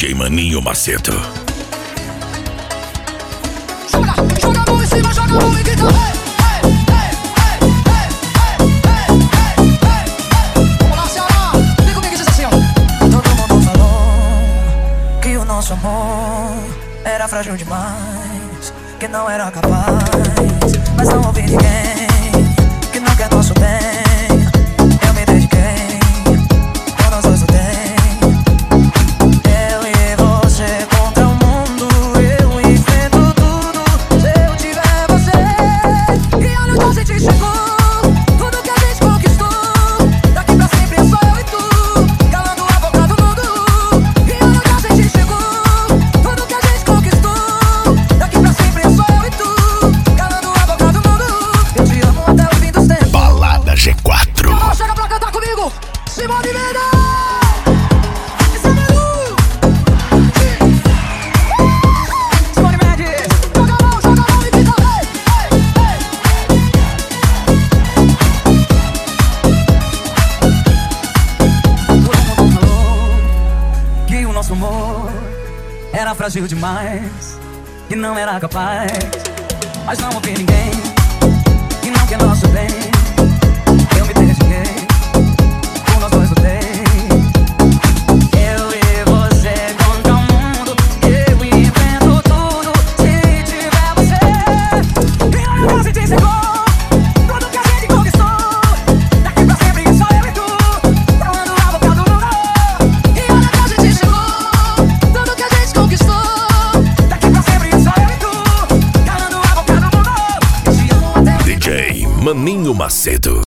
DJ Maninho Macedo. Joga a mão em cima, joga a mão e grita. Vamos lá, Ceará. Vem comigo e diz assim, ó. Todo mundo falou que o nosso amor era frágil demais, que não era capaz, mas não ouvi ninguém que não quer nosso bem. Eu me dediquei, todos nós tem. Eu e você contra o mundo, eu enfrento tudo se eu tiver você. E olha onde a gente chegou, tudo que a gente conquistou. Daqui pra sempre é só eu e tu, calando a boca do mundo. E olha onde a gente chegou, tudo que a gente conquistou. Daqui pra sempre é só eu e tu, calando a boca do mundo. Eu te amo até o fim dos tempos. Balada G4. Então chega pra cantar comigo, Simone Mendes. Simone Mendes, joga a mão e grita. Todo mundo falou que o nosso amor era frágil demais, que não era capaz, mas não ouvi ninguém que não quer nosso bem. Eu me dediquei, por nós dois lutei. Eu e você contra o mundo, eu invento tudo se tiver você. E olha onde a gente chegou, tudo que a gente conquistou. Daqui pra sempre é só eu e tu, calando a boca do mundo. E olha onde a gente chegou, tudo que a gente conquistou. Daqui pra sempre é só eu e tu, calando a boca do mundo. Eu te amo até o fim. DJ Maninho Macedo.